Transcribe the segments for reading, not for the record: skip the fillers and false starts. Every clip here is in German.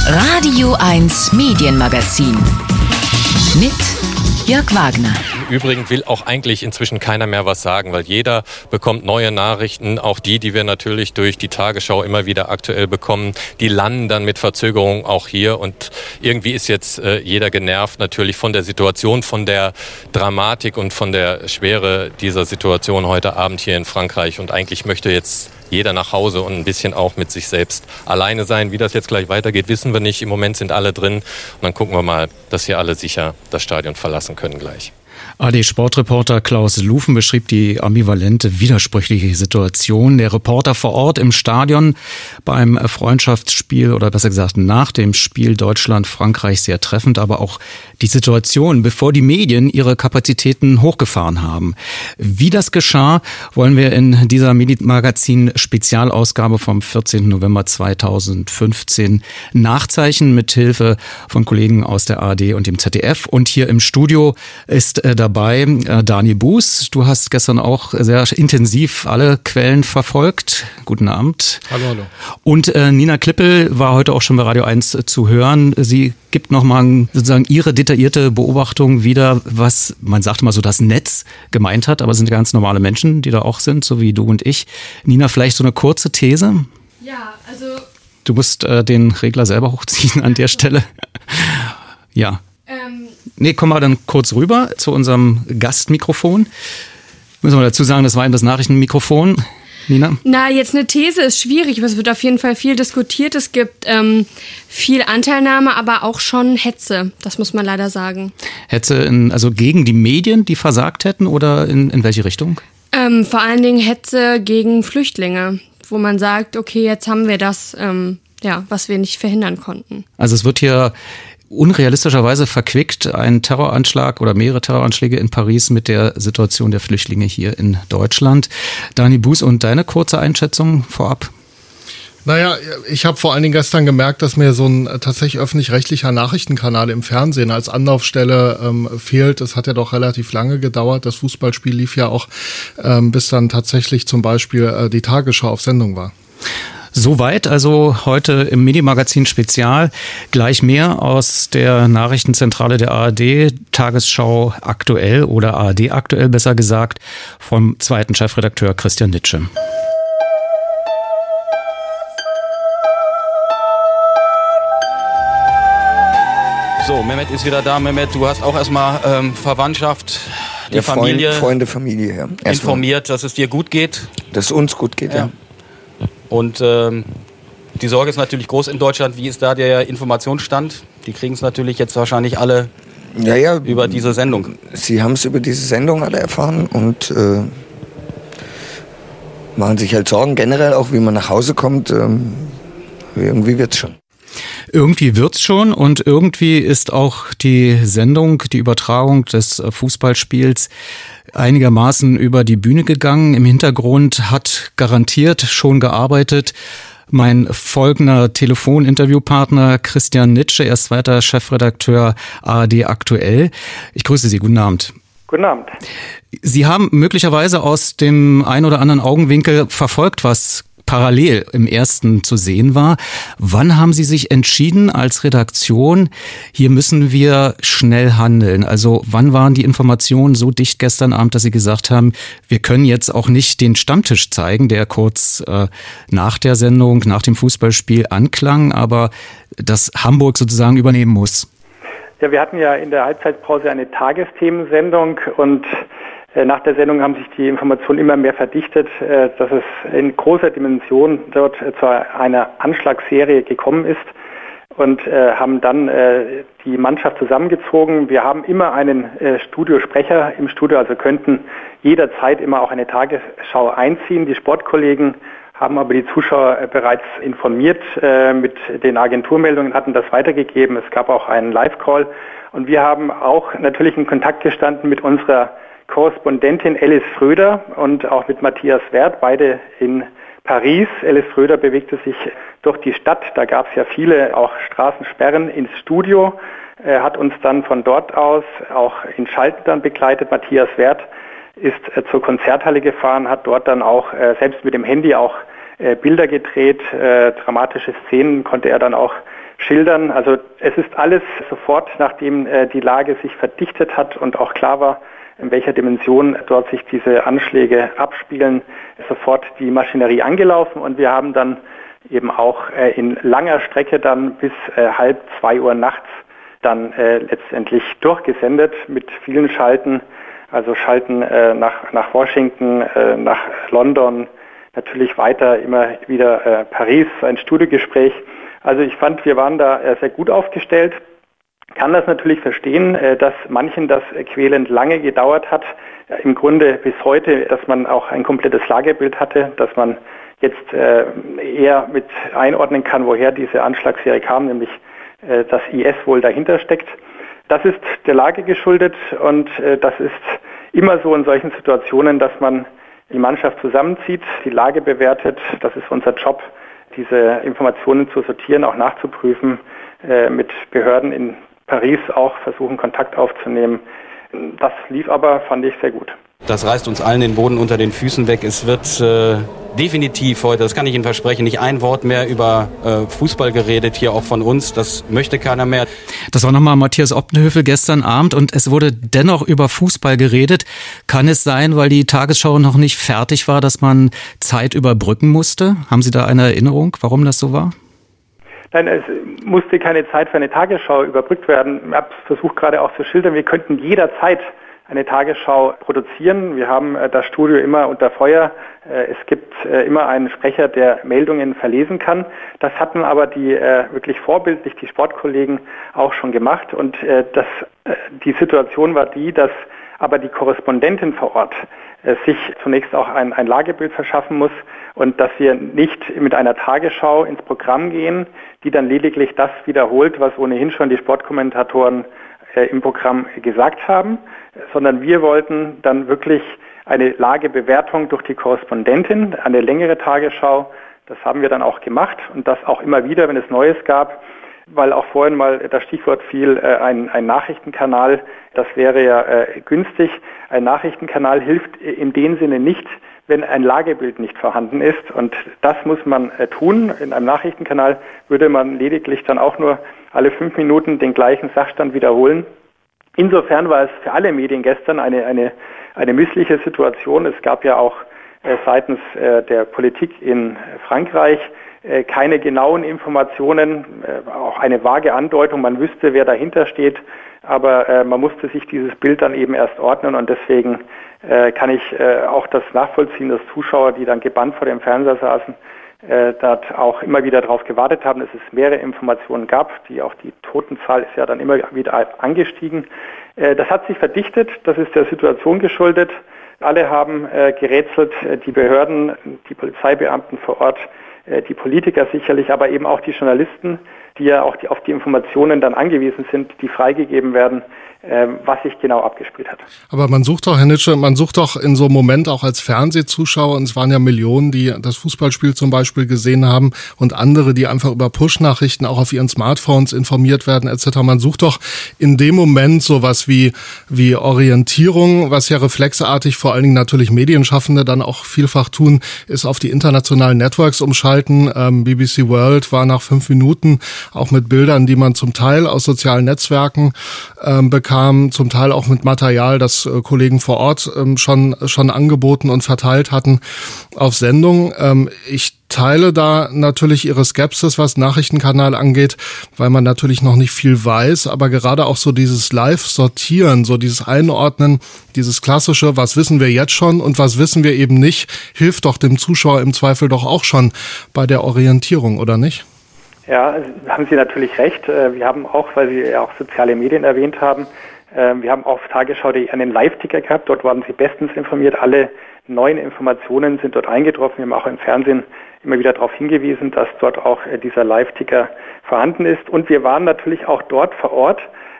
Radio 1 Medienmagazin mit Jörg Wagner. Im Übrigen will auch eigentlich inzwischen keiner mehr was sagen, weil jeder bekommt neue Nachrichten, auch die wir natürlich durch die Tagesschau immer wieder aktuell bekommen. Die landen dann mit Verzögerung auch hier und irgendwie ist jetzt jeder genervt natürlich von der Situation, von der Dramatik und von der Schwere dieser Situation heute Abend hier in Frankreich. Und eigentlich möchte jetzt jeder nach Hause und ein bisschen auch mit sich selbst alleine sein. Wie das jetzt gleich weitergeht, wissen wir nicht. Im Moment sind alle drin und dann gucken wir mal, dass hier alle sicher das Stadion verlassen können gleich. ARD-Sportreporter Klaus Lufen beschrieb die ambivalente, widersprüchliche Situation. Der Reporter vor Ort im Stadion beim Freundschaftsspiel oder besser gesagt nach dem Spiel Deutschland-Frankreich sehr treffend, aber auch die Situation, bevor die Medien ihre Kapazitäten hochgefahren haben. Wie das geschah, wollen wir in dieser Medienmagazin-Spezialausgabe vom 14. November 2015 nachzeichnen mit Hilfe von Kollegen aus der ARD und dem ZDF. Und hier im Studio ist dabei Dani Buß. Du hast gestern auch sehr intensiv alle Quellen verfolgt. Guten Abend. Hallo, hallo. Und Nina Klippel war heute auch schon bei Radio 1 zu hören. Sie gibt nochmal sozusagen ihre detaillierte Beobachtung wieder, was man sagt immer so das Netz gemeint hat, aber es sind ganz normale Menschen, die da auch sind, so wie du und ich. Nina, vielleicht so eine kurze These? Ja, also... Du musst den Regler selber hochziehen an der Stelle. Ja. Nee, kommen wir dann kurz rüber zu unserem Gastmikrofon. Müssen wir dazu sagen, das war eben das Nachrichtenmikrofon. Nina? Na, jetzt eine These ist schwierig, aber es wird auf jeden Fall viel diskutiert. Es gibt viel Anteilnahme, aber auch schon Hetze. Das muss man leider sagen. Hetze also gegen die Medien, die versagt hätten, oder in welche Richtung? Vor allen Dingen Hetze gegen Flüchtlinge, wo man sagt, okay, jetzt haben wir das, was wir nicht verhindern konnten. Also es wird hier unrealistischerweise verquickt ein Terroranschlag oder mehrere Terroranschläge in Paris mit der Situation der Flüchtlinge hier in Deutschland. Dani Buß, und deine kurze Einschätzung vorab? Naja, ich habe vor allen Dingen gestern gemerkt, dass mir so ein tatsächlich öffentlich-rechtlicher Nachrichtenkanal im Fernsehen als Anlaufstelle fehlt. Es hat ja doch relativ lange gedauert. Das Fußballspiel lief ja auch, bis dann tatsächlich zum Beispiel die Tagesschau auf Sendung war. Soweit also heute im Medienmagazin Spezial. Gleich mehr aus der Nachrichtenzentrale der ARD, Tagesschau aktuell oder ARD aktuell besser gesagt, vom zweiten Chefredakteur Christian Nitsche. So, Mehmet ist wieder da. Mehmet, du hast auch erstmal Verwandtschaft, die Familie, Freunde, Familie, ja. informiert, dass es dir gut geht. Dass es uns gut geht, ja. Und die Sorge ist natürlich groß in Deutschland. Wie ist da der Informationsstand? Die kriegen es natürlich jetzt wahrscheinlich alle über diese Sendung. Sie haben es über diese Sendung alle erfahren und machen sich halt Sorgen generell, auch wie man nach Hause kommt. Irgendwie wird's schon. Irgendwie wird's schon und irgendwie ist auch die Sendung, die Übertragung des Fußballspiels einigermaßen über die Bühne gegangen. Im Hintergrund hat garantiert schon gearbeitet mein folgender Telefoninterviewpartner Christian Nitsche, er ist zweiter Chefredakteur ARD aktuell. Ich grüße Sie, guten Abend. Guten Abend. Sie haben möglicherweise aus dem ein oder anderen Augenwinkel verfolgt, was parallel im ersten zu sehen war. Wann haben Sie sich entschieden als Redaktion, hier müssen wir schnell handeln? Also wann waren die Informationen so dicht gestern Abend, dass Sie gesagt haben, wir können jetzt auch nicht den Stammtisch zeigen, der kurz nach der Sendung, nach dem Fußballspiel anklang, aber das Hamburg sozusagen übernehmen muss? Ja, wir hatten ja in der Halbzeitpause eine Tagesthemensendung und nach der Sendung haben sich die Informationen immer mehr verdichtet, dass es in großer Dimension dort zu einer Anschlagsserie gekommen ist und haben dann die Mannschaft zusammengezogen. Wir haben immer einen Studiosprecher im Studio, also könnten jederzeit immer auch eine Tagesschau einziehen. Die Sportkollegen haben aber die Zuschauer bereits informiert mit den Agenturmeldungen, hatten das weitergegeben. Es gab auch einen Live-Call und wir haben auch natürlich in Kontakt gestanden mit unserer Korrespondentin Alice Fröder und auch mit Matthias Werth, beide in Paris. Alice Fröder bewegte sich durch die Stadt, da gab es ja viele auch Straßensperren ins Studio, hat uns dann von dort aus auch in Schalten dann begleitet. Matthias Werth ist zur Konzerthalle gefahren, hat dort dann auch selbst mit dem Handy auch Bilder gedreht, dramatische Szenen konnte er dann auch schildern. Also es ist alles sofort, nachdem die Lage sich verdichtet hat und auch klar war, in welcher Dimension dort sich diese Anschläge abspielen, sofort die Maschinerie angelaufen und wir haben dann eben auch in langer Strecke dann bis 1:30 Uhr nachts dann letztendlich durchgesendet mit vielen Schalten, also Schalten nach Washington, nach London, natürlich weiter immer wieder Paris, ein Studiogespräch. Also ich fand, wir waren da sehr gut aufgestellt. Kann das natürlich verstehen, dass manchen das quälend lange gedauert hat, im Grunde bis heute, dass man auch ein komplettes Lagebild hatte, dass man jetzt eher mit einordnen kann, woher diese Anschlagsserie kam, nämlich dass IS wohl dahinter steckt. Das ist der Lage geschuldet und das ist immer so in solchen Situationen, dass man die Mannschaft zusammenzieht, die Lage bewertet. Das ist unser Job, diese Informationen zu sortieren, auch nachzuprüfen, mit Behörden in Paris auch versuchen, Kontakt aufzunehmen. Das lief aber, fand ich, sehr gut. Das reißt uns allen den Boden unter den Füßen weg. Es wird definitiv heute, das kann ich Ihnen versprechen, nicht ein Wort mehr über Fußball geredet, hier auch von uns. Das möchte keiner mehr. Das war nochmal Matthias Opdenhövel gestern Abend und es wurde dennoch über Fußball geredet. Kann es sein, weil die Tagesschau noch nicht fertig war, dass man Zeit überbrücken musste? Haben Sie da eine Erinnerung, warum das so war? Nein, es musste keine Zeit für eine Tagesschau überbrückt werden. Ich habe versucht gerade auch zu schildern, wir könnten jederzeit eine Tagesschau produzieren. Wir haben das Studio immer unter Feuer. Es gibt immer einen Sprecher, der Meldungen verlesen kann. Das hatten aber die wirklich vorbildlich die Sportkollegen auch schon gemacht. Und die Situation war die, dass aber die Korrespondentin vor Ort sich zunächst auch ein Lagebild verschaffen muss und dass wir nicht mit einer Tagesschau ins Programm gehen, die dann lediglich das wiederholt, was ohnehin schon die Sportkommentatoren im Programm gesagt haben, sondern wir wollten dann wirklich eine Lagebewertung durch die Korrespondentin, eine längere Tagesschau. Das haben wir dann auch gemacht und das auch immer wieder, wenn es Neues gab, weil auch vorhin mal das Stichwort fiel, ein Nachrichtenkanal, das wäre ja günstig. Ein Nachrichtenkanal hilft in dem Sinne nicht, wenn ein Lagebild nicht vorhanden ist und das muss man tun. In einem Nachrichtenkanal würde man lediglich dann auch nur alle 5 Minuten den gleichen Sachstand wiederholen. Insofern war es für alle Medien gestern eine missliche Situation. Es gab ja auch seitens der Politik in Frankreich keine genauen Informationen, auch eine vage Andeutung, man wüsste, wer dahinter steht, aber man musste sich dieses Bild dann eben erst ordnen und deswegen kann ich auch das nachvollziehen, dass Zuschauer, die dann gebannt vor dem Fernseher saßen, dort auch immer wieder darauf gewartet haben, dass es mehrere Informationen gab, auch die Totenzahl ist ja dann immer wieder angestiegen. Das hat sich verdichtet, das ist der Situation geschuldet. Alle haben gerätselt, die Behörden, die Polizeibeamten vor Ort, die Politiker sicherlich, aber eben auch die Journalisten, die ja auch auf die Informationen dann angewiesen sind, die freigegeben werden, was sich genau abgespielt hat. Aber man sucht doch, Herr Nitsche, in so einem Moment auch als Fernsehzuschauer, und es waren ja Millionen, die das Fußballspiel zum Beispiel gesehen haben und andere, die einfach über Push-Nachrichten auch auf ihren Smartphones informiert werden etc. Man sucht doch in dem Moment sowas wie Orientierung, was ja reflexartig vor allen Dingen natürlich Medienschaffende dann auch vielfach tun, ist auf die internationalen Networks umschalten. BBC World war nach 5 Minuten auch mit Bildern, die man zum Teil aus sozialen Netzwerken bekam, zum Teil auch mit Material, das Kollegen vor Ort schon angeboten und verteilt hatten, auf Sendung. Ich teile da natürlich Ihre Skepsis, was Nachrichtenkanal angeht, weil man natürlich noch nicht viel weiß, aber gerade auch so dieses Live-Sortieren, so dieses Einordnen, dieses klassische, was wissen wir jetzt schon und was wissen wir eben nicht, hilft doch dem Zuschauer im Zweifel doch auch schon bei der Orientierung, oder nicht? Ja, haben Sie natürlich recht. Wir haben auch, weil Sie ja auch soziale Medien erwähnt haben, wir haben auf Tagesschau.de einen Live-Ticker gehabt. Dort waren Sie bestens informiert. Alle neuen Informationen sind dort eingetroffen. Wir haben auch im Fernsehen immer wieder darauf hingewiesen, dass dort auch dieser Live-Ticker vorhanden ist. Und wir waren natürlich auch dort vor Ort,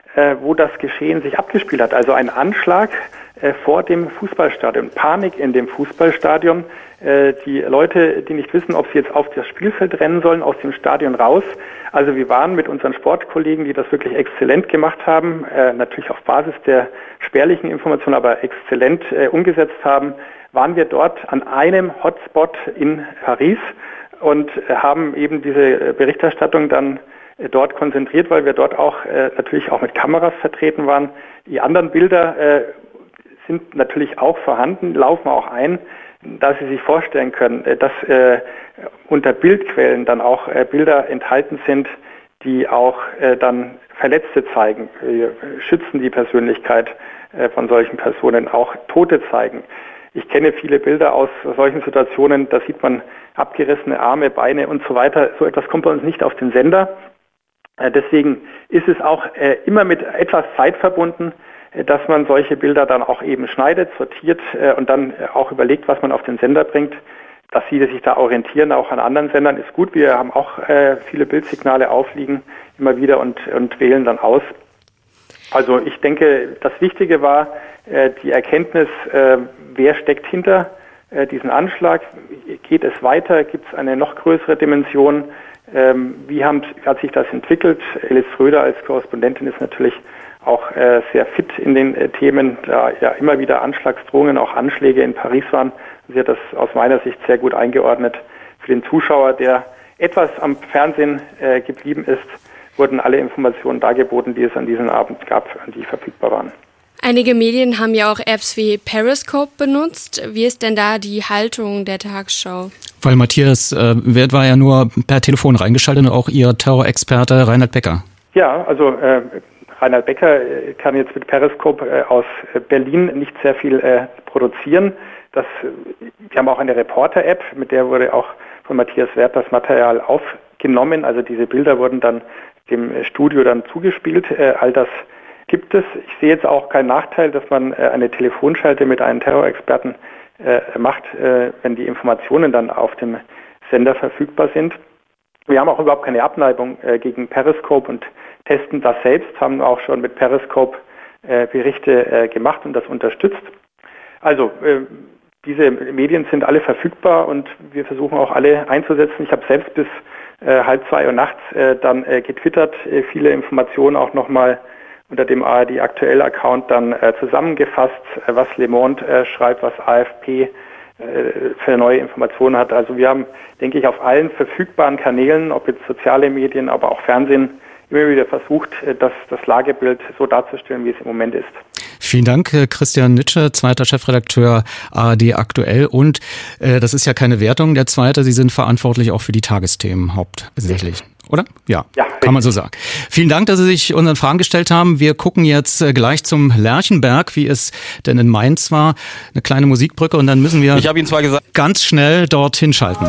wo das Geschehen sich abgespielt hat. Also ein Anschlag vor dem Fußballstadion, Panik in dem Fußballstadion. Die Leute, die nicht wissen, ob sie jetzt auf das Spielfeld rennen sollen, aus dem Stadion raus. Also wir waren mit unseren Sportkollegen, die das wirklich exzellent gemacht haben, natürlich auf Basis der spärlichen Informationen, aber exzellent umgesetzt haben, waren wir dort an einem Hotspot in Paris und haben eben diese Berichterstattung dann dort konzentriert, weil wir dort auch natürlich auch mit Kameras vertreten waren. Die anderen Bilder sind natürlich auch vorhanden, laufen auch ein, da Sie sich vorstellen können, dass unter Bildquellen dann auch Bilder enthalten sind, die auch dann Verletzte zeigen. Wir schützen die Persönlichkeit von solchen Personen, auch Tote zeigen. Ich kenne viele Bilder aus solchen Situationen, da sieht man abgerissene Arme, Beine und so weiter. So etwas kommt bei uns nicht auf den Sender. Deswegen ist es auch immer mit etwas Zeit verbunden, dass man solche Bilder dann auch eben schneidet, sortiert und dann auch überlegt, was man auf den Sender bringt. Dass Sie sich da orientieren, auch an anderen Sendern, ist gut. Wir haben auch viele Bildsignale aufliegen, immer wieder und wählen dann aus. Also ich denke, das Wichtige war die Erkenntnis, wer steckt hinter diesen Anschlag. Geht es weiter? Gibt es eine noch größere Dimension? Wie hat sich das entwickelt? Alice Schröder als Korrespondentin ist natürlich auch sehr fit in den Themen, da ja immer wieder Anschlagsdrohungen, auch Anschläge in Paris waren. Sie hat das aus meiner Sicht sehr gut eingeordnet. Für den Zuschauer, der etwas am Fernsehen geblieben ist, wurden alle Informationen dargeboten, die es an diesem Abend gab, die verfügbar waren. Einige Medien haben ja auch Apps wie Periscope benutzt. Wie ist denn da die Haltung der Tagesschau? Weil Matthias Wert war ja nur per Telefon reingeschaltet und auch Ihr Terrorexperte Reinhard Becker. Ja, also Reinhard Becker kann jetzt mit Periscope aus Berlin nicht sehr viel produzieren. Wir haben auch eine Reporter-App, mit der wurde auch von Matthias Wert das Material aufgenommen. Also diese Bilder wurden dann dem Studio dann zugespielt. All das gibt es. Ich sehe jetzt auch keinen Nachteil, dass man eine Telefonschalte mit einem Terrorexperten macht, wenn die Informationen dann auf dem Sender verfügbar sind. Wir haben auch überhaupt keine Abneigung gegen Periscope und testen das selbst, haben auch schon mit Periscope Berichte gemacht und das unterstützt. Also diese Medien sind alle verfügbar und wir versuchen auch alle einzusetzen. Ich habe selbst bis 1:30 Uhr nachts dann getwittert, viele Informationen auch nochmal unter dem ARD Aktuell Account dann zusammengefasst, was Le Monde schreibt, was AFP für neue Informationen hat. Also wir haben, denke ich, auf allen verfügbaren Kanälen, ob jetzt soziale Medien, aber auch Fernsehen, immer wieder versucht, das Lagebild so darzustellen, wie es im Moment ist. Vielen Dank, Christian Nitsche, zweiter Chefredakteur ARD Aktuell. Und das ist ja keine Wertung, der zweite. Sie sind verantwortlich auch für die Tagesthemen hauptsächlich, oder? Ja, kann man so sagen. Vielen Dank, dass Sie sich unseren Fragen gestellt haben. Wir gucken jetzt gleich zum Lerchenberg, wie es denn in Mainz war. Eine kleine Musikbrücke und dann müssen wir ganz schnell dorthin schalten.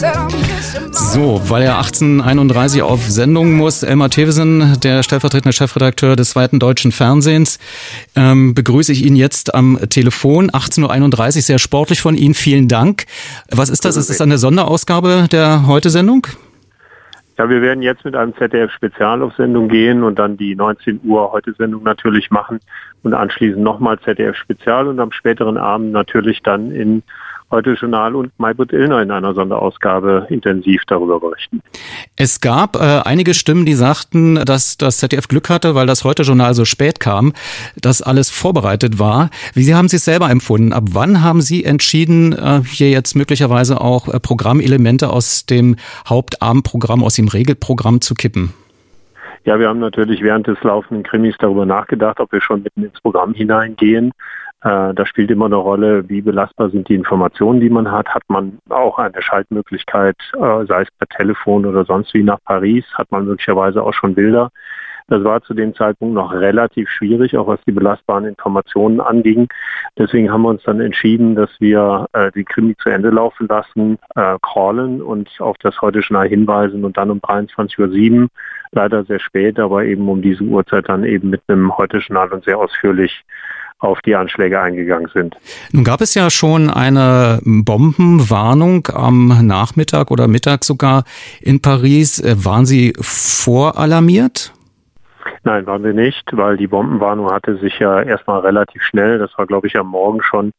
So, weil er 18:31 auf Sendung muss, Elmar Thewissen, der stellvertretende Chefredakteur des Zweiten Deutschen Fernsehens, begrüße ich ihn jetzt am Telefon. 18:31 Uhr, sehr sportlich von Ihnen. Vielen Dank. Was ist das? Ist es eine Sonderausgabe der Heute-Sendung? Ja, wir werden jetzt mit einem ZDF-Spezial auf Sendung gehen und dann die 19 Uhr Heute-Sendung natürlich machen und anschließend nochmal ZDF-Spezial und am späteren Abend natürlich dann in Heute-Journal und Maybrit Illner in einer Sonderausgabe intensiv darüber berichten. Es gab einige Stimmen, die sagten, dass das ZDF Glück hatte, weil das Heute-Journal so spät kam, dass alles vorbereitet war. Wie haben Sie es selber empfunden? Ab wann haben Sie entschieden, hier jetzt möglicherweise auch Programmelemente aus dem Hauptabendprogramm, aus dem Regelprogramm zu kippen? Ja, wir haben natürlich während des laufenden Krimis darüber nachgedacht, ob wir schon mitten ins Programm hineingehen. Da spielt immer eine Rolle, wie belastbar sind die Informationen, die man hat. Hat man auch eine Schaltmöglichkeit, sei es per Telefon oder sonst wie nach Paris, hat man möglicherweise auch schon Bilder. Das war zu dem Zeitpunkt noch relativ schwierig, auch was die belastbaren Informationen anging. Deswegen haben wir uns dann entschieden, dass wir die Krimi zu Ende laufen lassen, crawlen und auf das Heute-Journal hinweisen und dann um 23:07 Uhr, leider sehr spät, aber eben um diese Uhrzeit dann eben mit einem Heute-Journal und sehr ausführlich auf die Anschläge eingegangen sind. Nun gab es ja schon eine Bombenwarnung am Nachmittag oder Mittag sogar in Paris. Waren Sie voralarmiert? Nein, waren wir nicht, weil die Bombenwarnung hatte sich ja erstmal relativ schnell, das war glaube ich am Morgen schon,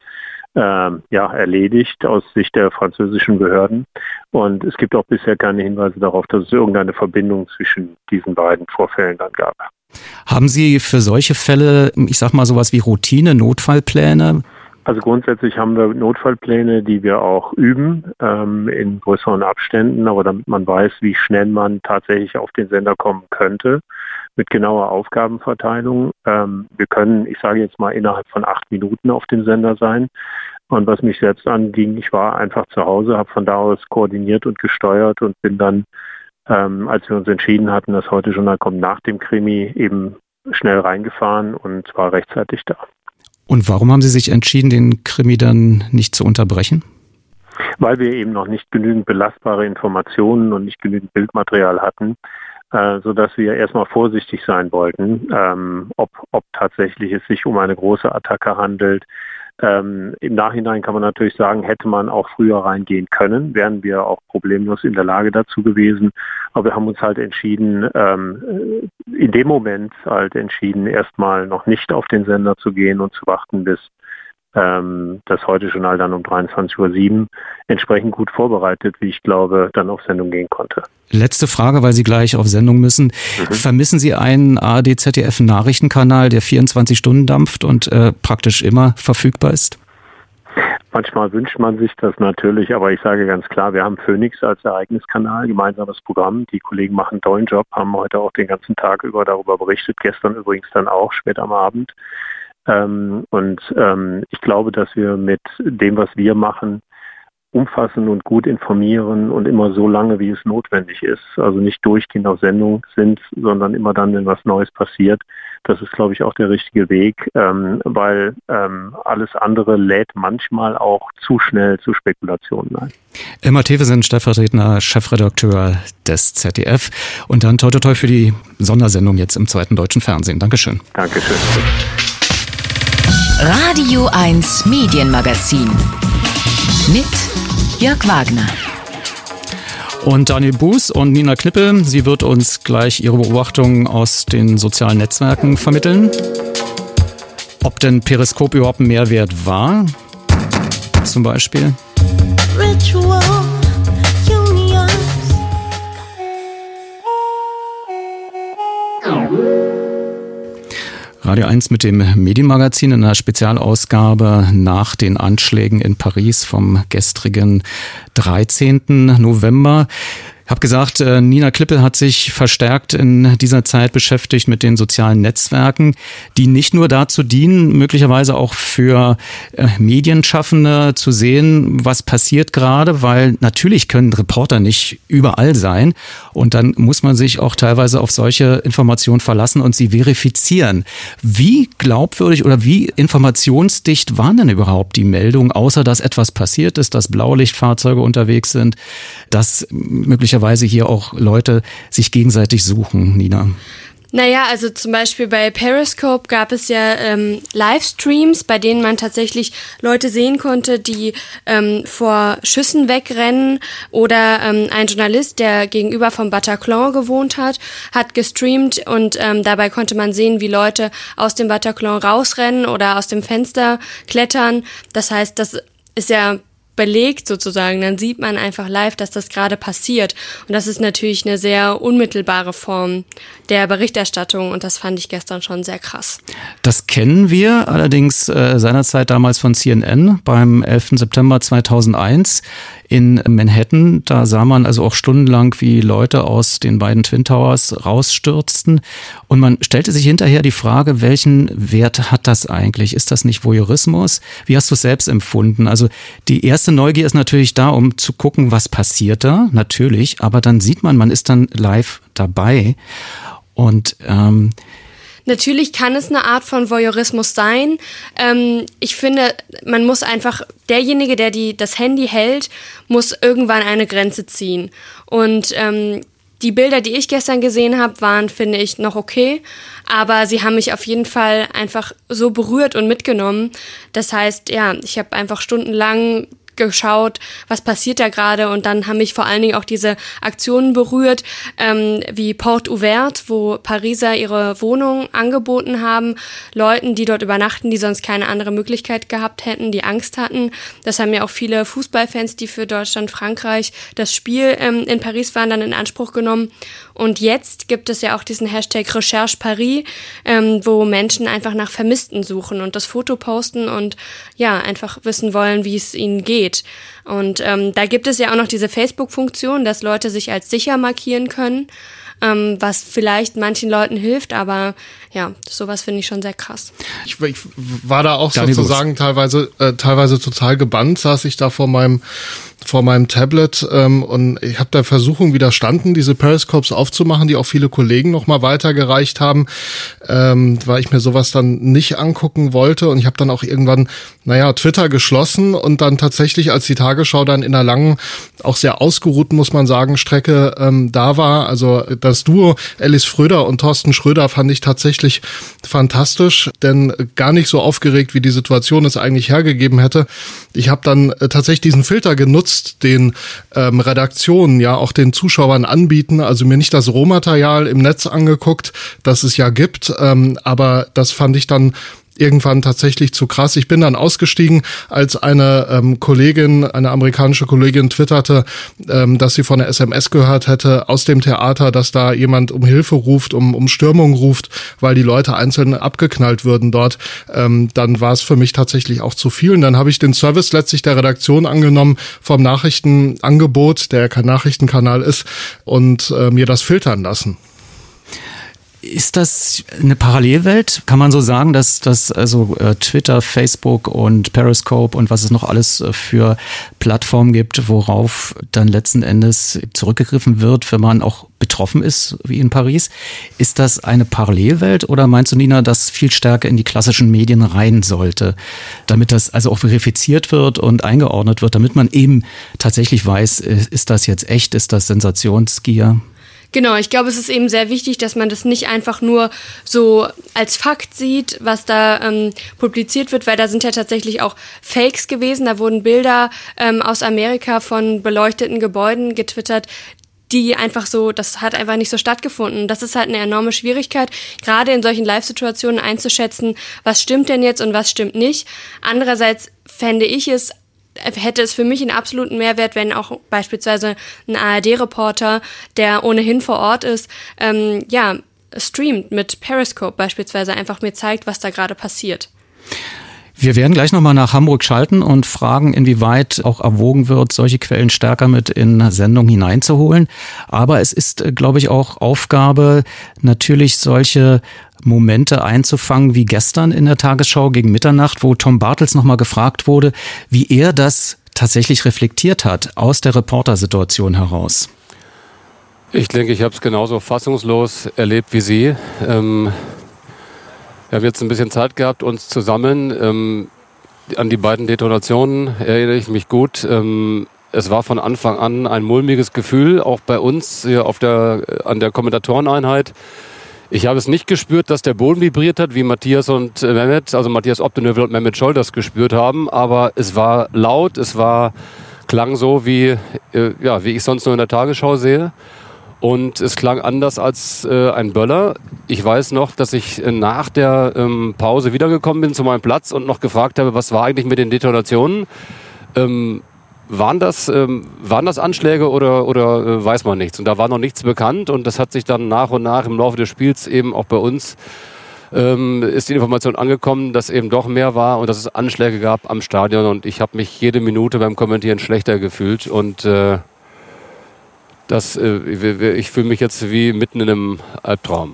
erledigt aus Sicht der französischen Behörden. Und es gibt auch bisher keine Hinweise darauf, dass es irgendeine Verbindung zwischen diesen beiden Vorfällen dann gab. Haben Sie für solche Fälle, ich sag mal sowas wie Routine, Notfallpläne? Also grundsätzlich haben wir Notfallpläne, die wir auch üben, in größeren Abständen, aber damit man weiß, wie schnell man tatsächlich auf den Sender kommen könnte, mit genauer Aufgabenverteilung. Wir können, ich sage jetzt mal, innerhalb von 8 Minuten auf dem Sender sein. Und was mich selbst anging, ich war einfach zu Hause, habe von da aus koordiniert und gesteuert und bin dann, als wir uns entschieden hatten, dass heute Journal kommt, nach dem Krimi eben schnell reingefahren und war rechtzeitig da. Und warum haben Sie sich entschieden, den Krimi dann nicht zu unterbrechen? Weil wir eben noch nicht genügend belastbare Informationen und nicht genügend Bildmaterial hatten, sodass wir erstmal vorsichtig sein wollten, ob tatsächlich es sich um eine große Attacke handelt. Im Nachhinein kann man natürlich sagen, hätte man auch früher reingehen können, wären wir auch problemlos in der Lage dazu gewesen. Aber wir haben uns halt entschieden, in dem Moment erstmal noch nicht auf den Sender zu gehen und zu warten, bis das Heute-Journal dann um 23:07 Uhr entsprechend gut vorbereitet, wie ich glaube, dann auf Sendung gehen konnte. Letzte Frage, weil Sie gleich auf Sendung müssen. Vermissen Sie einen ARD-ZDF-Nachrichtenkanal, der 24 Stunden dampft und praktisch immer verfügbar ist? Manchmal wünscht man sich das natürlich, aber ich sage ganz klar, wir haben Phoenix als Ereigniskanal, gemeinsames Programm. Die Kollegen machen einen tollen Job, haben heute auch den ganzen Tag über darüber berichtet, gestern übrigens dann auch, spät am Abend. Ich glaube, dass wir mit dem, was wir machen, umfassend und gut informieren und immer so lange, wie es notwendig ist. Also nicht durchgehend auf Sendung sind, sondern immer dann, wenn was Neues passiert. Das ist, glaube ich, auch der richtige Weg, weil alles andere lädt manchmal auch zu schnell zu Spekulationen ein. Elmar Thewissen, stellvertretender Chefredakteur des ZDF. Und dann toi toi toi für die Sondersendung jetzt im Zweiten Deutschen Fernsehen. Dankeschön. Dankeschön. Radio 1 Medienmagazin mit Jörg Wagner. Und Daniel Buß und Nina Knippel, sie wird uns gleich ihre Beobachtungen aus den sozialen Netzwerken vermitteln. Ob denn Periskop überhaupt ein Mehrwert war, zum Beispiel. Ritual. Radio 1 mit dem Medienmagazin in einer Spezialausgabe nach den Anschlägen in Paris vom gestrigen 13. November. Ich habe gesagt, Nina Klippel hat sich verstärkt in dieser Zeit beschäftigt mit den sozialen Netzwerken, die nicht nur dazu dienen, möglicherweise auch für Medienschaffende zu sehen, was passiert gerade, weil natürlich können Reporter nicht überall sein und dann muss man sich auch teilweise auf solche Informationen verlassen und sie verifizieren. Wie glaubwürdig oder wie informationsdicht waren denn überhaupt die Meldungen, außer dass etwas passiert ist, dass Blaulichtfahrzeuge unterwegs sind, dass möglicherweise hier auch Leute sich gegenseitig suchen, Nina? Naja, also zum Beispiel bei Periscope gab es ja Livestreams, bei denen man tatsächlich Leute sehen konnte, die vor Schüssen wegrennen, oder ein Journalist, der gegenüber vom Bataclan gewohnt hat gestreamt und dabei konnte man sehen, wie Leute aus dem Bataclan rausrennen oder aus dem Fenster klettern. Das heißt, das ist ja belegt sozusagen, dann sieht man einfach live, dass das gerade passiert. Und das ist natürlich eine sehr unmittelbare Form der Berichterstattung und das fand ich gestern schon sehr krass. Das kennen wir allerdings seinerzeit damals von CNN beim 11. September 2001 in Manhattan. Da sah man also auch stundenlang, wie Leute aus den beiden Twin Towers rausstürzten. Und man stellte sich hinterher die Frage, welchen Wert hat das eigentlich? Ist das nicht Voyeurismus? Wie hast du es selbst empfunden? Also die erste Neugier ist natürlich da, um zu gucken, was passiert da, natürlich. Aber dann sieht man ist dann live dabei. Und natürlich kann es eine Art von Voyeurismus sein. Ich finde, man muss einfach, derjenige, der das Handy hält, muss irgendwann eine Grenze ziehen. Und die Bilder, die ich gestern gesehen habe, waren, finde ich, noch okay. Aber sie haben mich auf jeden Fall einfach so berührt und mitgenommen. Das heißt, ja, ich habe einfach stundenlang geschaut, was passiert da gerade, und dann haben mich vor allen Dingen auch diese Aktionen berührt, wie Porte Ouverte, wo Pariser ihre Wohnung angeboten haben, Leuten, die dort übernachten, die sonst keine andere Möglichkeit gehabt hätten, die Angst hatten. Das haben ja auch viele Fußballfans, die für Deutschland, Frankreich das Spiel in Paris waren, dann in Anspruch genommen. Und jetzt gibt es ja auch diesen Hashtag Recherche Paris, wo Menschen einfach nach Vermissten suchen und das Foto posten und ja, einfach wissen wollen, wie es ihnen geht. Und da gibt es ja auch noch diese Facebook-Funktion, dass Leute sich als sicher markieren können, was vielleicht manchen Leuten hilft, aber ja, sowas finde ich schon sehr krass. Ich war da auch sozusagen teilweise total gebannt, saß ich da vor meinem Tablet und ich habe der Versuchung widerstanden, diese Periscopes aufzumachen, die auch viele Kollegen nochmal weitergereicht haben, weil ich mir sowas dann nicht angucken wollte, und ich habe dann auch irgendwann, Twitter geschlossen und dann tatsächlich, als die Tagesschau dann in einer langen, auch sehr ausgeruhten, muss man sagen, Strecke da war, also das Duo Alice Schröder und Thorsten Schröder fand ich tatsächlich fantastisch, denn gar nicht so aufgeregt, wie die Situation es eigentlich hergegeben hätte. Ich habe dann tatsächlich diesen Filter genutzt, den Redaktionen, ja auch den Zuschauern anbieten, also mir nicht das Rohmaterial im Netz angeguckt, das es ja gibt, aber das fand ich dann irgendwann tatsächlich zu krass. Ich bin dann ausgestiegen, als eine amerikanische Kollegin twitterte, dass sie von der SMS gehört hätte aus dem Theater, dass da jemand um Hilfe ruft, um Stürmung ruft, weil die Leute einzeln abgeknallt würden dort. Dann war es für mich tatsächlich auch zu viel. Und dann habe ich den Service letztlich der Redaktion angenommen vom Nachrichtenangebot, der kein Nachrichtenkanal ist, und mir das filtern lassen. Ist das eine Parallelwelt? Kann man so sagen, dass also Twitter, Facebook und Periscope und was es noch alles für Plattformen gibt, worauf dann letzten Endes zurückgegriffen wird, wenn man auch betroffen ist, wie in Paris? Ist das eine Parallelwelt, oder meinst du, Nina, dass viel stärker in die klassischen Medien rein sollte, damit das also auch verifiziert wird und eingeordnet wird, damit man eben tatsächlich weiß, ist das jetzt echt, ist das Sensationsgier? Genau, ich glaube, es ist eben sehr wichtig, dass man das nicht einfach nur so als Fakt sieht, was da publiziert wird, weil da sind ja tatsächlich auch Fakes gewesen. Da wurden Bilder aus Amerika von beleuchteten Gebäuden getwittert, die einfach so, das hat einfach nicht so stattgefunden. Das ist halt eine enorme Schwierigkeit, gerade in solchen Live-Situationen einzuschätzen, was stimmt denn jetzt und was stimmt nicht. Andererseits hätte es für mich einen absoluten Mehrwert, wenn auch beispielsweise ein ARD-Reporter, der ohnehin vor Ort ist, streamt mit Periscope beispielsweise, einfach mir zeigt, was da gerade passiert. Wir werden gleich nochmal nach Hamburg schalten und fragen, inwieweit auch erwogen wird, solche Quellen stärker mit in Sendungen hineinzuholen. Aber es ist, glaube ich, auch Aufgabe, natürlich solche Momente einzufangen, wie gestern in der Tagesschau gegen Mitternacht, wo Tom Bartels nochmal gefragt wurde, wie er das tatsächlich reflektiert hat aus der Reportersituation heraus. Ich denke, ich habe es genauso fassungslos erlebt wie Sie. Wir haben jetzt ein bisschen Zeit gehabt, uns zu sammeln. An die beiden Detonationen erinnere ich mich gut. Es war von Anfang an ein mulmiges Gefühl, auch bei uns hier an der Kommentatoreneinheit. Ich habe es nicht gespürt, dass der Boden vibriert hat, wie Matthias und Mehmet, also Matthias Opdenhövel und Mehmet Scholl das gespürt haben. Aber es war laut, klang so, wie ich es sonst nur in der Tagesschau sehe. Und es klang anders als ein Böller. Ich weiß noch, dass ich nach der Pause wiedergekommen bin zu meinem Platz und noch gefragt habe, was war eigentlich mit den Detonationen? Waren das Anschläge oder weiß man nichts? Und da war noch nichts bekannt, und das hat sich dann nach und nach im Laufe des Spiels eben auch bei uns ist die Information angekommen, dass eben doch mehr war und dass es Anschläge gab am Stadion, und ich habe mich jede Minute beim Kommentieren schlechter gefühlt, und ich fühle mich jetzt wie mitten in einem Albtraum.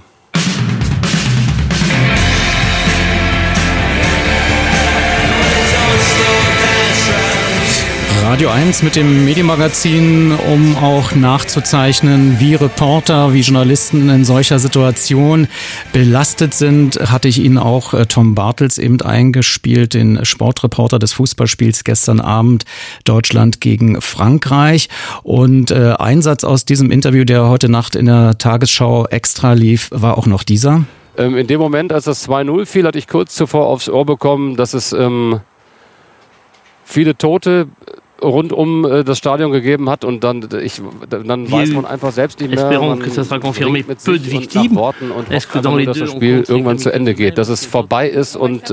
Radio 1 mit dem Medienmagazin, um auch nachzuzeichnen, wie Reporter, wie Journalisten in solcher Situation belastet sind, hatte ich Ihnen auch Tom Bartels eben eingespielt, den Sportreporter des Fußballspiels gestern Abend Deutschland gegen Frankreich. Und ein Satz aus diesem Interview, der heute Nacht in der Tagesschau extra lief, war auch noch dieser. In dem Moment, als das 2-0 fiel, hatte ich kurz zuvor aufs Ohr bekommen, dass es viele Tote rund um das Stadion gegeben hat und dann weiß man einfach selbst nicht mehr, man mit sich und nach Worten und hofft einfach nur, dass das Spiel irgendwann zu Ende geht, dass es vorbei ist und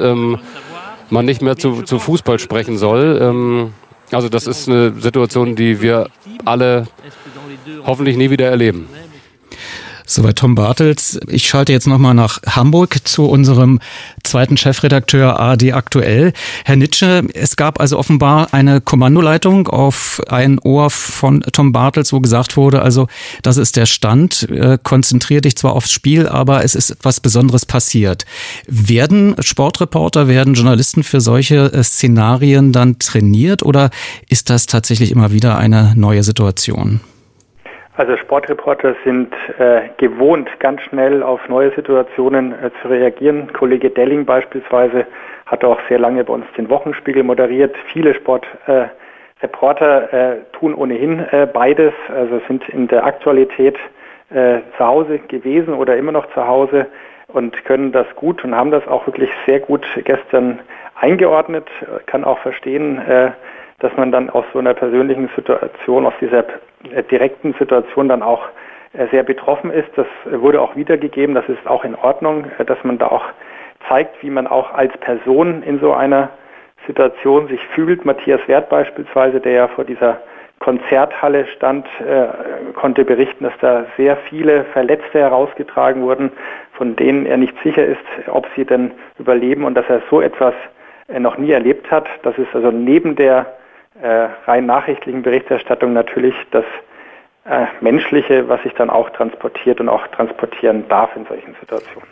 man nicht mehr zu Fußball sprechen soll. Also das ist eine Situation, die wir alle hoffentlich nie wieder erleben. Soweit Tom Bartels. Ich schalte jetzt nochmal nach Hamburg zu unserem zweiten Chefredakteur ARD Aktuell. Herr Nitsche, es gab also offenbar eine Kommandoleitung auf ein Ohr von Tom Bartels, wo gesagt wurde, also das ist der Stand, konzentriere dich zwar aufs Spiel, aber es ist etwas Besonderes passiert. Werden Sportreporter, werden Journalisten für solche Szenarien dann trainiert oder ist das tatsächlich immer wieder eine neue Situation? Also Sportreporter sind gewohnt, ganz schnell auf neue Situationen zu reagieren. Kollege Delling beispielsweise hat auch sehr lange bei uns den Wochenspiegel moderiert. Viele Sportreporter tun ohnehin beides, also sind in der Aktualität zu Hause gewesen oder immer noch zu Hause und können das gut und haben das auch wirklich sehr gut gestern eingeordnet. Kann auch verstehen, dass man dann aus so einer persönlichen Situation, aus dieser direkten Situation dann auch sehr betroffen ist. Das wurde auch wiedergegeben, das ist auch in Ordnung, dass man da auch zeigt, wie man auch als Person in so einer Situation sich fühlt. Matthias Wert beispielsweise, der ja vor dieser Konzerthalle stand, konnte berichten, dass da sehr viele Verletzte herausgetragen wurden, von denen er nicht sicher ist, ob sie denn überleben und dass er so etwas noch nie erlebt hat. Das ist also neben der rein nachrichtlichen Berichterstattung natürlich das Menschliche, was sich dann auch transportiert und auch transportieren darf in solchen Situationen.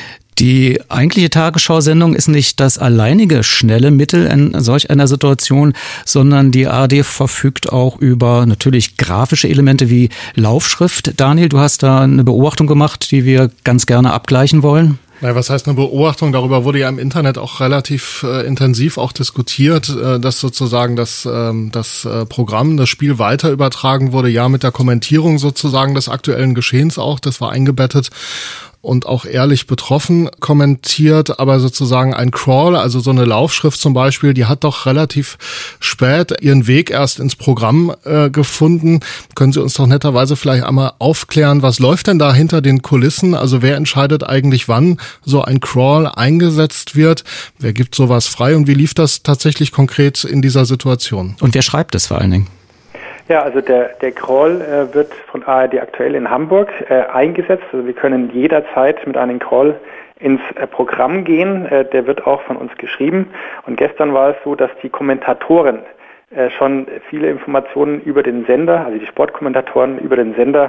Die eigentliche Tagesschau-Sendung ist nicht das alleinige schnelle Mittel in solch einer Situation, sondern die ARD verfügt auch über natürlich grafische Elemente wie Laufschrift. Daniel, du hast da eine Beobachtung gemacht, die wir ganz gerne abgleichen wollen. Naja, was heißt eine Beobachtung? Darüber wurde ja im Internet auch relativ intensiv auch diskutiert, dass sozusagen das Programm, das Spiel weiter übertragen wurde, ja mit der Kommentierung sozusagen des aktuellen Geschehens auch, das war eingebettet und auch ehrlich betroffen kommentiert, aber sozusagen ein Crawl, also so eine Laufschrift zum Beispiel, die hat doch relativ spät ihren Weg erst ins Programm gefunden. Können Sie uns doch netterweise vielleicht einmal aufklären, was läuft denn da hinter den Kulissen? Also wer entscheidet eigentlich, wann so ein Crawl eingesetzt wird? Wer gibt sowas frei und wie lief das tatsächlich konkret in dieser Situation? Und wer schreibt es vor allen Dingen? Ja, also der Crawl wird von ARD Aktuell in Hamburg eingesetzt. Also wir können jederzeit mit einem Crawl ins Programm gehen. Der wird auch von uns geschrieben. Und gestern war es so, dass die Kommentatoren schon viele Informationen über den Sender, also die Sportkommentatoren über den Sender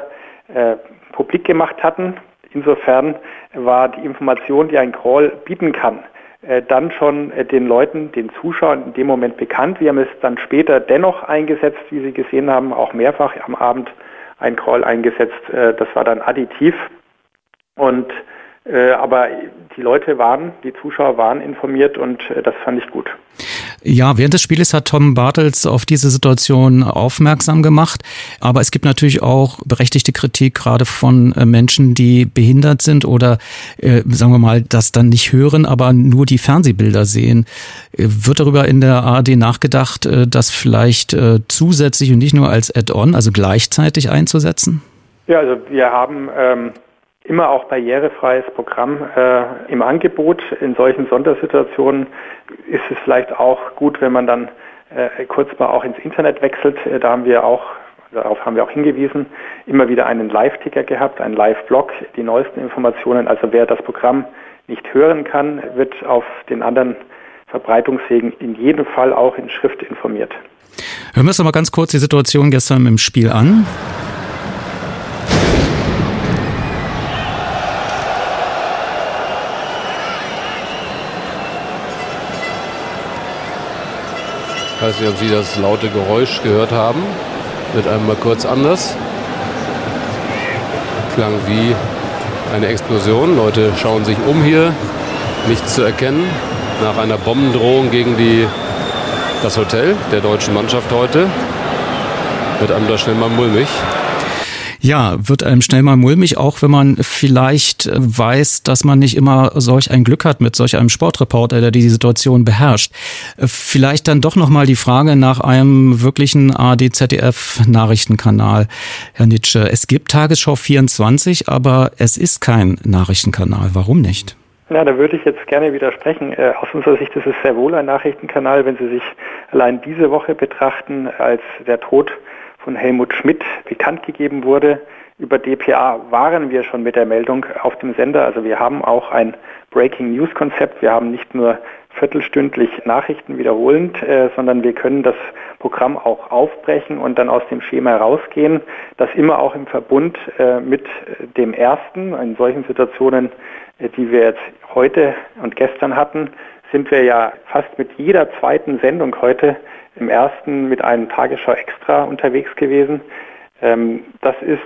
publik gemacht hatten. Insofern war die Information, die ein Crawl bieten kann, dann schon den Leuten, den Zuschauern in dem Moment bekannt. Wir haben es dann später dennoch eingesetzt, wie Sie gesehen haben, auch mehrfach am Abend ein Crawl eingesetzt. Das war dann additiv. Aber die Zuschauer waren informiert und das fand ich gut. Ja, während des Spieles hat Tom Bartels auf diese Situation aufmerksam gemacht. Aber es gibt natürlich auch berechtigte Kritik, gerade von Menschen, die behindert sind oder, sagen wir mal, das dann nicht hören, aber nur die Fernsehbilder sehen. Wird darüber in der ARD nachgedacht, das vielleicht zusätzlich und nicht nur als Add-on, also gleichzeitig einzusetzen? Ja, also wir haben immer auch barrierefreies Programm im Angebot. In solchen Sondersituationen ist es vielleicht auch gut, wenn man dann kurz mal auch ins Internet wechselt. Darauf haben wir auch hingewiesen, immer wieder einen Live-Ticker gehabt, einen Live-Blog, die neuesten Informationen. Also wer das Programm nicht hören kann, wird auf den anderen Verbreitungswegen in jedem Fall auch in Schrift informiert. Hören wir uns noch mal ganz kurz die Situation gestern im Spiel an. Ich weiß nicht, ob Sie das laute Geräusch gehört haben. Wird einmal kurz anders. Klang wie eine Explosion. Leute schauen sich um hier. Nichts zu erkennen. Nach einer Bombendrohung gegen das Hotel der deutschen Mannschaft heute. Wird einem da schnell mal mulmig. Ja, wird einem schnell mal mulmig, auch wenn man vielleicht weiß, dass man nicht immer solch ein Glück hat mit solch einem Sportreporter, der die Situation beherrscht. Vielleicht dann doch nochmal die Frage nach einem wirklichen ARD-ZDF-Nachrichtenkanal. Herr Nitsche, es gibt Tagesschau 24, aber es ist kein Nachrichtenkanal. Warum nicht? Ja, da würde ich jetzt gerne widersprechen. Aus unserer Sicht ist es sehr wohl ein Nachrichtenkanal, wenn Sie sich allein diese Woche betrachten, als der Tod von Helmut Schmidt bekannt gegeben wurde. Über dpa waren wir schon mit der Meldung auf dem Sender. Also wir haben auch ein Breaking-News-Konzept. Wir haben nicht nur viertelstündlich Nachrichten wiederholend, sondern wir können das Programm auch aufbrechen und dann aus dem Schema rausgehen. Das immer auch im Verbund mit dem Ersten. In solchen Situationen, die wir jetzt heute und gestern hatten, sind wir ja fast mit jeder zweiten Sendung heute im Ersten mit einem Tagesschau Extra unterwegs gewesen. Das ist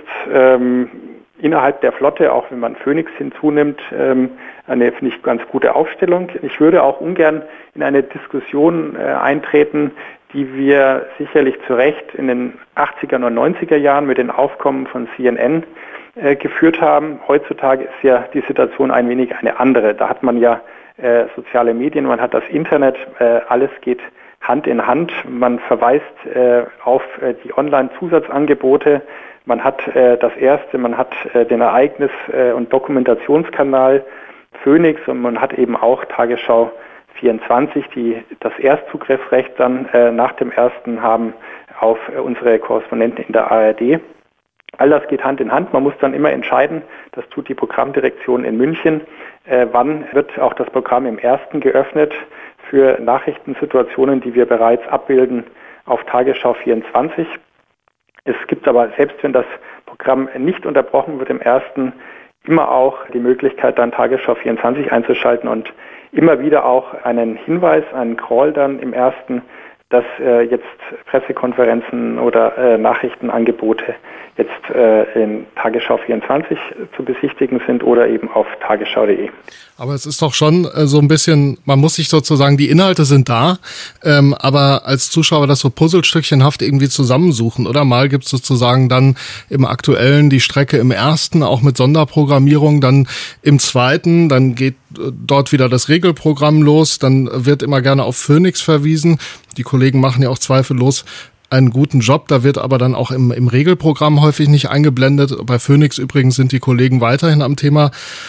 innerhalb der Flotte, auch wenn man Phoenix hinzunimmt, eine, finde ich, ganz gute Aufstellung. Ich würde auch ungern in eine Diskussion eintreten, die wir sicherlich zu Recht in den 80er und 90er Jahren mit den Aufkommen von CNN geführt haben. Heutzutage ist ja die Situation ein wenig eine andere. Da hat man ja soziale Medien, man hat das Internet, alles geht Hand in Hand. Man verweist auf die Online-Zusatzangebote. Man hat das Erste, man hat den Ereignis- und Dokumentationskanal Phoenix und man hat eben auch Tagesschau 24, die das Erstzugriffsrecht dann nach dem Ersten haben auf unsere Korrespondenten in der ARD. All das geht Hand in Hand. Man muss dann immer entscheiden, das tut die Programmdirektion in München, wann wird auch das Programm im Ersten geöffnet für Nachrichtensituationen, die wir bereits abbilden auf Tagesschau 24. Es gibt aber, selbst wenn das Programm nicht unterbrochen wird im Ersten, immer auch die Möglichkeit, dann Tagesschau 24 einzuschalten und immer wieder auch einen Hinweis, einen Call dann im Ersten, dass jetzt Pressekonferenzen oder Nachrichtenangebote jetzt in Tagesschau 24 zu besichtigen sind oder eben auf tagesschau.de. Aber es ist doch schon so ein bisschen, man muss sich sozusagen, die Inhalte sind da, aber als Zuschauer das so puzzlestückchenhaft irgendwie zusammensuchen, oder? Mal gibt es sozusagen dann im Aktuellen die Strecke im Ersten, auch mit Sonderprogrammierung, dann im Zweiten, dann geht dort wieder das Regelprogramm los, dann wird immer gerne auf Phoenix verwiesen. Die Kollegen machen ja auch zweifellos einen guten Job, da wird aber dann auch im Regelprogramm häufig nicht eingeblendet. Bei Phoenix übrigens sind die Kollegen weiterhin am Thema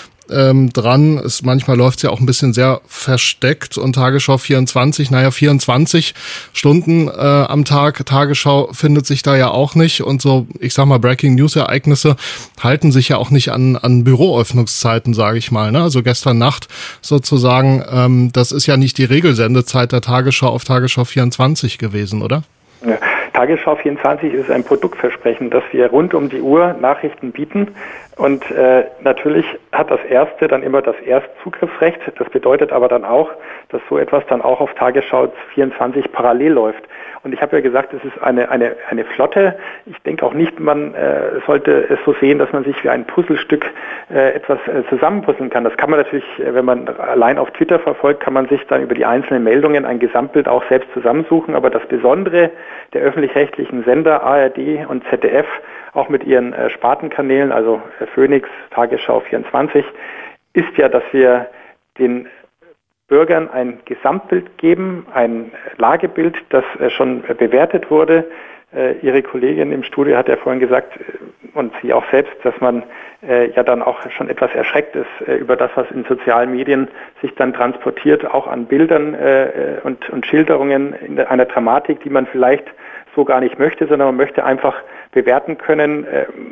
dran. Manchmal läuft es ja auch ein bisschen sehr versteckt und Tagesschau 24, 24 Stunden am Tag Tagesschau findet sich da ja auch nicht und so, ich sag mal, Breaking-News-Ereignisse halten sich ja auch nicht an Büroöffnungszeiten, sage ich mal. Ne? Also gestern Nacht sozusagen, das ist ja nicht die Regelsendezeit der Tagesschau auf Tagesschau 24 gewesen, oder? Ja. Tagesschau 24 ist ein Produktversprechen, dass wir rund um die Uhr Nachrichten bieten und natürlich hat das Erste dann immer das Erstzugriffsrecht. Das bedeutet aber dann auch, dass so etwas dann auch auf Tagesschau 24 parallel läuft. Und ich habe ja gesagt, es ist eine Flotte. Ich denke auch nicht, man sollte es so sehen, dass man sich wie ein Puzzlestück etwas zusammenpuzzeln kann. Das kann man natürlich, wenn man allein auf Twitter verfolgt, kann man sich dann über die einzelnen Meldungen ein Gesamtbild auch selbst zusammensuchen. Aber das Besondere der öffentlich-rechtlichen Sender ARD und ZDF, auch mit ihren Spartenkanälen, also Phoenix, Tagesschau 24, ist ja, dass wir den Bürgern ein Gesamtbild geben, ein Lagebild, das schon bewertet wurde. Ihre Kollegin im Studio hat ja vorhin gesagt, und Sie auch selbst, dass man ja dann auch schon etwas erschreckt ist über das, was in sozialen Medien sich dann transportiert, auch an Bildern und Schilderungen in einer Dramatik, die man vielleicht so gar nicht möchte, sondern man möchte einfach bewerten können,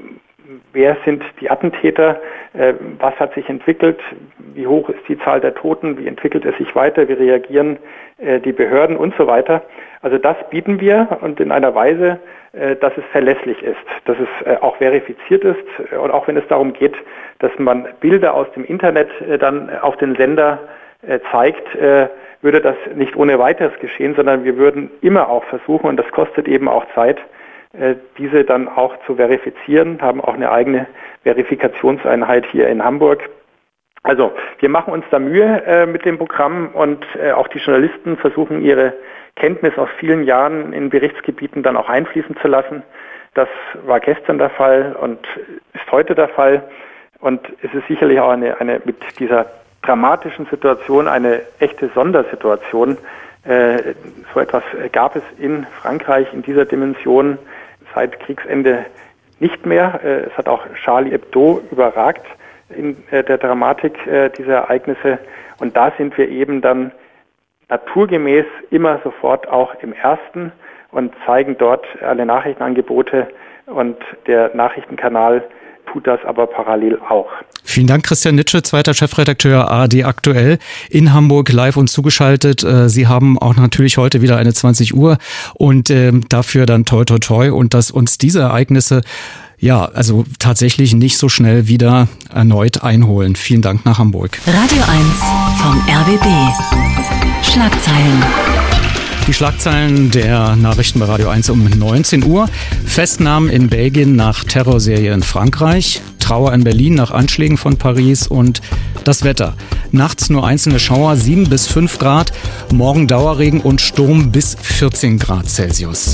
wer sind die Attentäter, was hat sich entwickelt, wie hoch ist die Zahl der Toten, wie entwickelt es sich weiter, wie reagieren die Behörden und so weiter. Also das bieten wir und in einer Weise, dass es verlässlich ist, dass es auch verifiziert ist und auch wenn es darum geht, dass man Bilder aus dem Internet dann auf den Sender zeigt, würde das nicht ohne weiteres geschehen, sondern wir würden immer auch versuchen, und das kostet eben auch Zeit, diese dann auch zu verifizieren, haben auch eine eigene Verifikationseinheit hier in Hamburg. Also wir machen uns da Mühe mit dem Programm und auch die Journalisten versuchen ihre Kenntnis aus vielen Jahren in Berichtsgebieten dann auch einfließen zu lassen. Das war gestern der Fall und ist heute der Fall. Und es ist sicherlich auch eine mit dieser dramatischen Situation eine echte Sondersituation. So etwas gab es in Frankreich in dieser Dimension seit Kriegsende nicht mehr. Es hat auch Charlie Hebdo überragt in der Dramatik dieser Ereignisse. Und da sind wir eben dann naturgemäß immer sofort auch im Ersten und zeigen dort alle Nachrichtenangebote. Und der Nachrichtenkanal tut das aber parallel auch. Vielen Dank, Christian Nitsche, zweiter Chefredakteur ARD Aktuell in Hamburg, live und zugeschaltet. Sie haben auch natürlich heute wieder eine 20 Uhr und dafür dann toi toi toi und dass uns diese Ereignisse also tatsächlich nicht so schnell wieder erneut einholen. Vielen Dank nach Hamburg. Radio 1 vom RBB. Schlagzeilen. Die Schlagzeilen der Nachrichten bei Radio 1 um 19 Uhr. Festnahmen in Belgien nach Terrorserie in Frankreich. Trauer in Berlin nach Anschlägen von Paris und das Wetter. Nachts nur einzelne Schauer, 7 bis 5 Grad. Morgen Dauerregen und Sturm bis 14 Grad Celsius.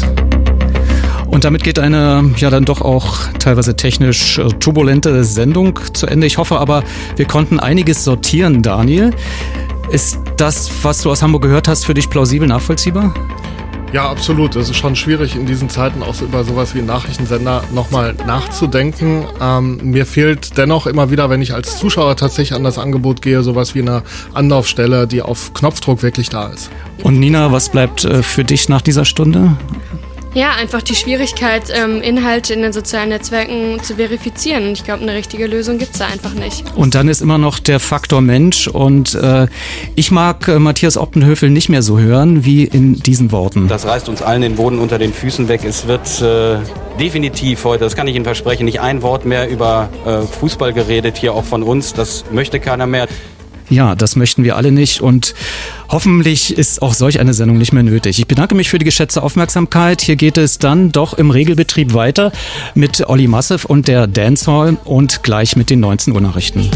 Und damit geht eine dann doch auch teilweise technisch turbulente Sendung zu Ende. Ich hoffe aber, wir konnten einiges sortieren, Daniel. Ist das, was du aus Hamburg gehört hast, für dich plausibel nachvollziehbar? Ja, absolut. Es ist schon schwierig in diesen Zeiten auch über sowas wie einen Nachrichtensender nochmal nachzudenken. Mir fehlt dennoch immer wieder, wenn ich als Zuschauer tatsächlich an das Angebot gehe, sowas wie eine Anlaufstelle, die auf Knopfdruck wirklich da ist. Und Nina, was bleibt für dich nach dieser Stunde? Ja, einfach die Schwierigkeit, Inhalte in den sozialen Netzwerken zu verifizieren. Und ich glaube, eine richtige Lösung gibt es da einfach nicht. Und dann ist immer noch der Faktor Mensch. Und ich mag Matthias Optenhöfel nicht mehr so hören wie in diesen Worten. Das reißt uns allen den Boden unter den Füßen weg. Es wird definitiv heute, das kann ich Ihnen versprechen, nicht ein Wort mehr über Fußball geredet, hier auch von uns. Das möchte keiner mehr. Ja, das möchten wir alle nicht und hoffentlich ist auch solch eine Sendung nicht mehr nötig. Ich bedanke mich für die geschätzte Aufmerksamkeit. Hier geht es dann doch im Regelbetrieb weiter mit Olli Masseff und der Dancehall und gleich mit den 19 Uhr Nachrichten.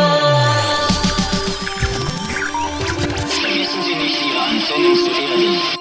Vergessen Sie nicht, Ihre Antennen zu